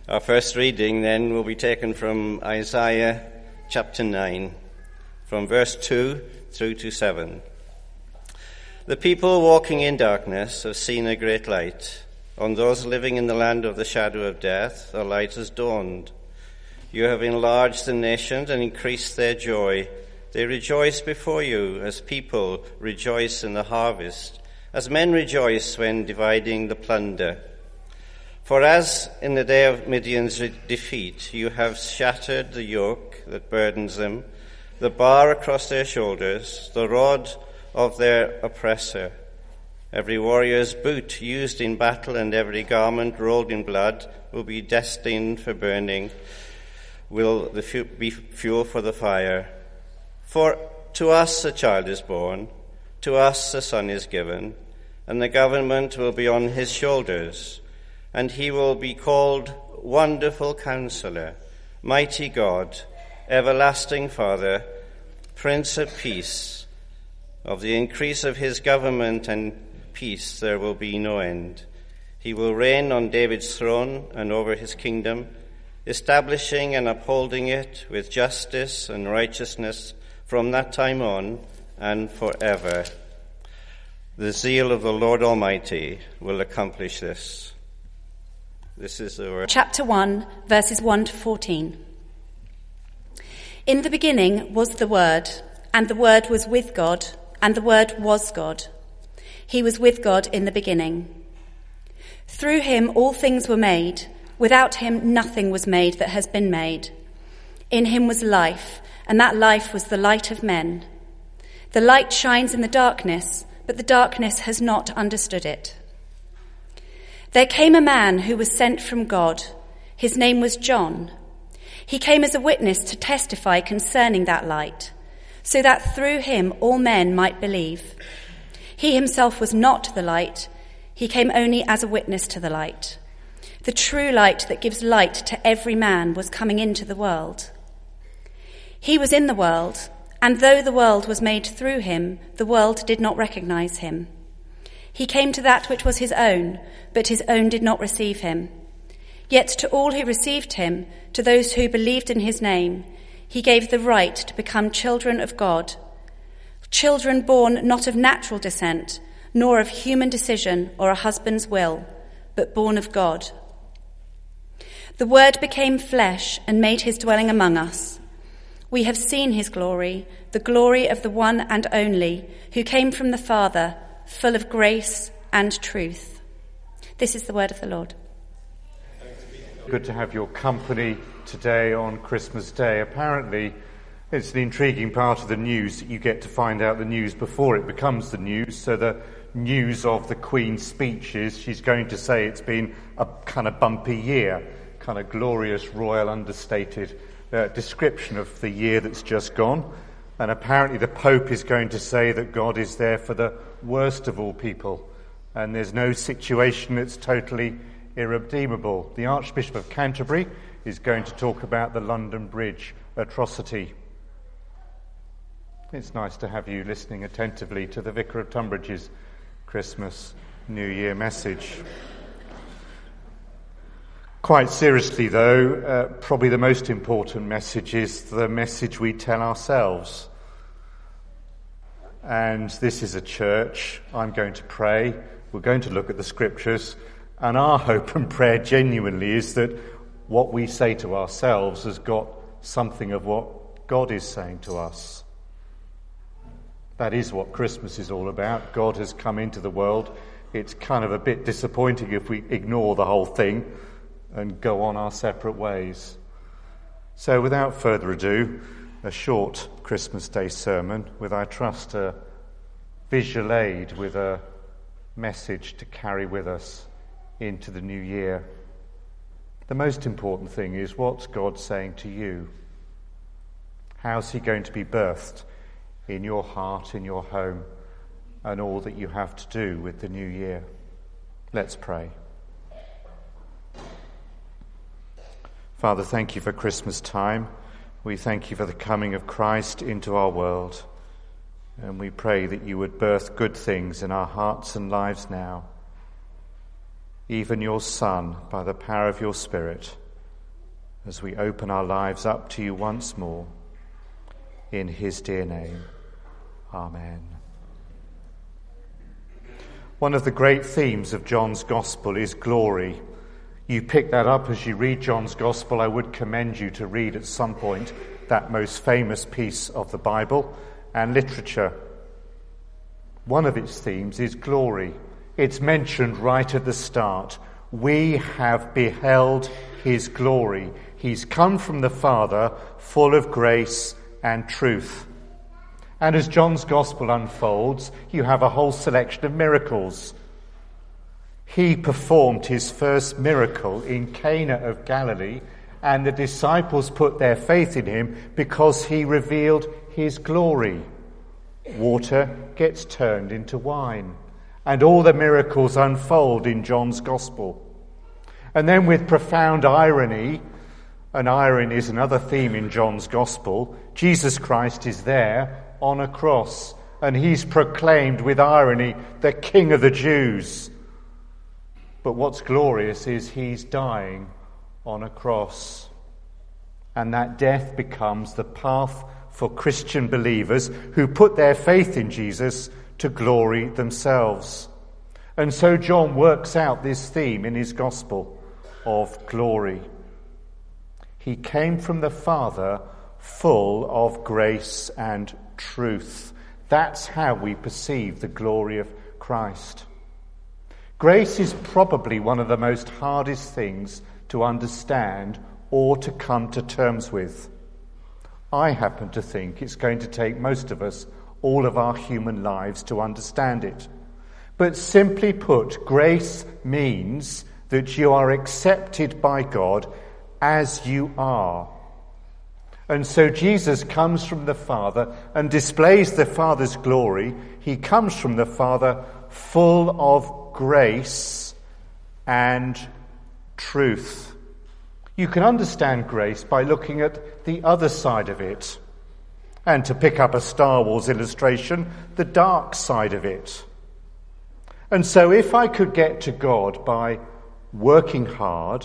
Our first reading then will be taken from Isaiah chapter 9, from verse 2 through to 7. The people walking in darkness have seen a great light. On those living in the land of the shadow of death, a light has dawned. You have enlarged the nations and increased their joy. They rejoice before you as people rejoice in the harvest, as men rejoice when dividing the plunder. For as in the day of Midian's defeat, you have shattered the yoke that burdens them, the bar across their shoulders, the rod of their oppressor. Every warrior's boot used in battle and every garment rolled in blood will be destined for burning, will be fuel for the fire. For to us a child is born, to us a son is given, and the government will be on his shoulders. And he will be called Wonderful Counselor, Mighty God, Everlasting Father, Prince of Peace. Of the increase of his government and peace there will be no end. He will reign on David's throne and over his kingdom, establishing and upholding it with justice and righteousness from that time on and forever. The zeal of the Lord Almighty will accomplish this. This is the word. Chapter 1, verses 1 to 14. In the beginning was the Word, and the Word was with God, and the Word was God. He was with God in the beginning. Through him all things were made. Without him nothing was made that has been made. In him was life, and that life was the light of men. The light shines in the darkness, but the darkness has not understood it. There came a man who was sent from God. His name was John. He came as a witness to testify concerning that light, so that through him all men might believe. He himself was not the light. He came only as a witness to the light. The true light that gives light to every man was coming into the world. He was in the world, and though the world was made through him, the world did not recognize him. He came to that which was his own, but his own did not receive him. Yet to all who received him, to those who believed in his name, he gave the right to become children of God, children born not of natural descent, nor of human decision or a husband's will, but born of God. The Word became flesh and made his dwelling among us. We have seen his glory, the glory of the one and only, who came from the Father, full of grace and truth. This is the word of the Lord. Good to have your company today on Christmas Day. Apparently, it's an intriguing part of the news that you get to find out the news before it becomes the news. So the news of the Queen's speech is she's going to say it's been a kind of bumpy year, kind of glorious, royal, understated description of the year that's just gone. And apparently the Pope is going to say that God is there for the worst of all people, and there's no situation that's totally irredeemable. The Archbishop of Canterbury is going to talk about the London Bridge atrocity. It's nice to have you listening attentively to the Vicar of Tunbridge's Christmas New Year message. Quite seriously, though, probably the most important message is the message we tell ourselves. And this is a church. I'm going to pray. We're going to look at the scriptures. And our hope and prayer genuinely is that what we say to ourselves has got something of what God is saying to us. That is what Christmas is all about. God has come into the world. It's kind of a bit disappointing if we ignore the whole thing and go on our separate ways. So without further ado, a short Christmas Day sermon with, I trust, a visual aid with a message to carry with us into the new year. The most important thing is, what's God saying to you? How's he going to be birthed in your heart, in your home, and all that you have to do with the new year? Let's pray. Father, thank you for Christmas time. We thank you for the coming of Christ into our world. And we pray that you would birth good things in our hearts and lives now. Even your Son, by the power of your Spirit, as we open our lives up to you once more. In his dear name, amen. One of the great themes of John's Gospel is glory. You pick that up as you read John's Gospel. I would commend you to read at some point that most famous piece of the Bible and literature. One of its themes is glory. It's mentioned right at the start. We have beheld his glory. He's come from the Father, full of grace and truth. And as John's Gospel unfolds, you have a whole selection of miracles. He performed his first miracle in Cana of Galilee, and the disciples put their faith in him because he revealed his glory. Water gets turned into wine, and all the miracles unfold in John's Gospel. And then with profound irony, and irony is another theme in John's Gospel, Jesus Christ is there on a cross, and he's proclaimed with irony the King of the Jews. But what's glorious is he's dying on a cross, and that death becomes the path for Christian believers who put their faith in Jesus to glory themselves. And so John works out this theme in his Gospel of glory. He came from the Father full of grace and truth. That's how we perceive the glory of Christ. Grace is probably one of the most hardest things to understand or to come to terms with. I happen to think it's going to take most of us all of our human lives to understand it. But simply put, grace means that you are accepted by God as you are. And so Jesus comes from the Father and displays the Father's glory. He comes from the Father full of grace and truth. You can understand grace by looking at the other side of it. And to pick up a Star Wars illustration, the dark side of it. And so if I could get to God by working hard,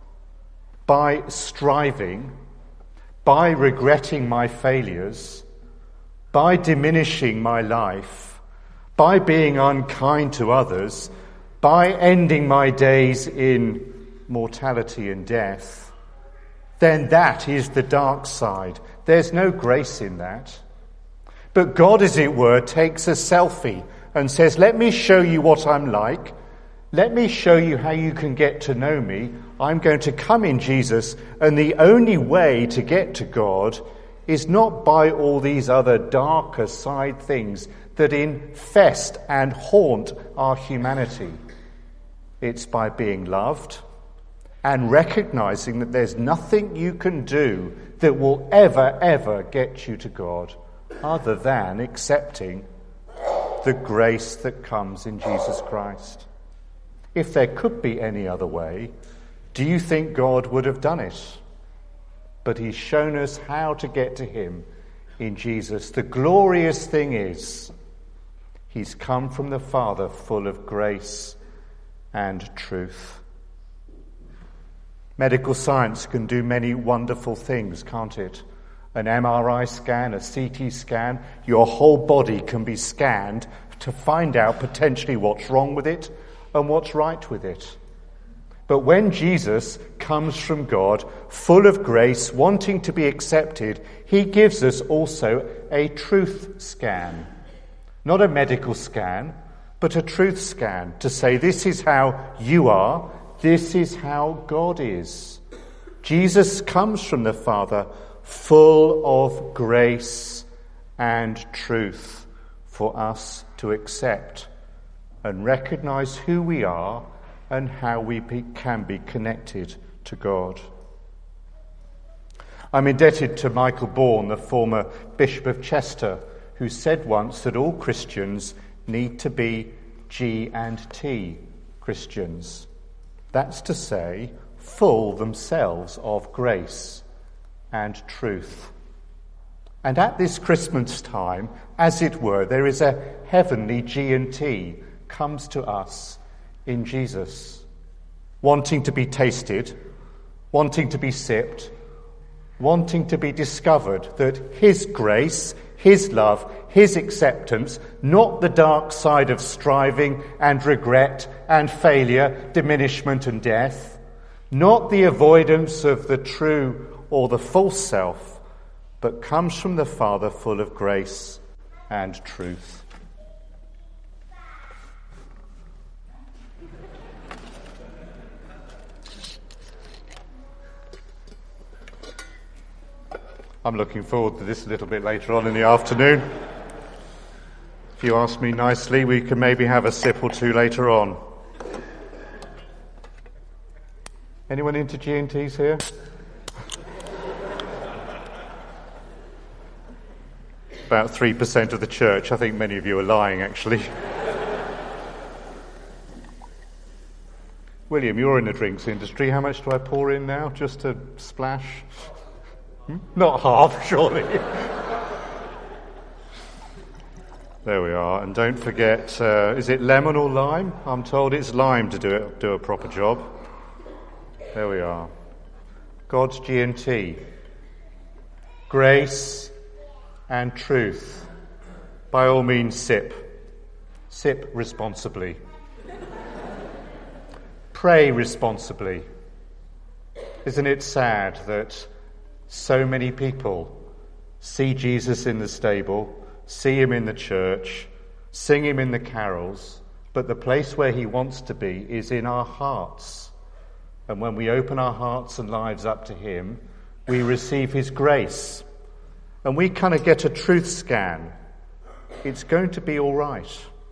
by striving, by regretting my failures, by diminishing my life, by being unkind to others, by ending my days in mortality and death, then that is the dark side. There's no grace in that. But God, as it were, takes a selfie and says, let me show you what I'm like. Let me show you how you can get to know me. I'm going to come in Jesus, and the only way to get to God is not by all these other darker side things that infest and haunt our humanity. It's by being loved and recognizing that there's nothing you can do that will ever get you to God other than accepting the grace that comes in Jesus Christ. If there could be any other way, do you think God would have done it? But he's shown us how to get to him in Jesus. The glorious thing is, he's come from the Father full of grace and truth. Medical science can do many wonderful things, can't it? An MRI scan, a CT scan, your whole body can be scanned to find out potentially what's wrong with it and what's right with it. But when Jesus comes from God, full of grace, wanting to be accepted, he gives us also a truth scan. Not a medical scan, but a truth scan to say, this is how you are, this is how God is. Jesus comes from the Father full of grace and truth for us to accept and recognize who we are and how we can be connected to God. I'm indebted to Michael Bourne, the former Bishop of Chester, who said once that all Christians need to be G&T Christians. That's to say, full themselves of grace and truth. And at this Christmas time, as it were, there is a heavenly G&T comes to us in Jesus, wanting to be tasted, wanting to be sipped, wanting to be discovered, that his grace, his love, his acceptance, not the dark side of striving and regret and failure, diminishment and death, not the avoidance of the true or the false self, but comes from the Father full of grace and truth. I'm looking forward to this a little bit later on in the afternoon. If you ask me nicely, we can maybe have a sip or two later on. Anyone into G&Ts here? About 3% of the church. I think many of you are lying, actually. William, you're in the drinks industry. How much do I pour in now? Just a splash? Not half, surely. There we are. And don't forget, is it lemon or lime? I'm told it's lime to do a proper job. There we are. God's G&T. Grace and truth. By all means, sip. Sip responsibly. Pray responsibly. Isn't it sad that so many people see Jesus in the stable, see him in the church, sing him in the carols, but the place where he wants to be is in our hearts. And when we open our hearts and lives up to him, we receive his grace. And we kind of get a truth scan. It's going to be all right.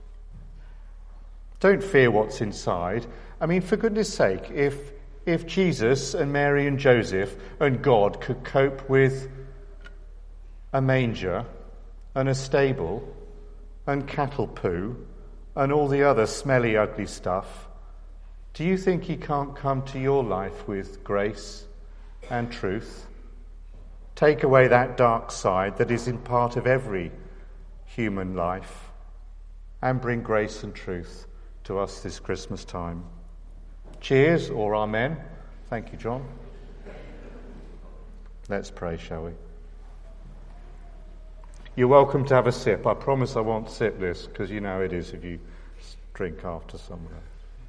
Don't fear what's inside. I mean, for goodness sake, if Jesus and Mary and Joseph and God could cope with a manger and a stable and cattle poo and all the other smelly, ugly stuff, do you think he can't come to your life with grace and truth? Take away that dark side that is in part of every human life and bring grace and truth to us this Christmas time. Cheers or amen. Thank you, John. Let's pray, shall we? You're welcome to have a sip. I promise I won't sip this, because you know how it is if you drink after someone else.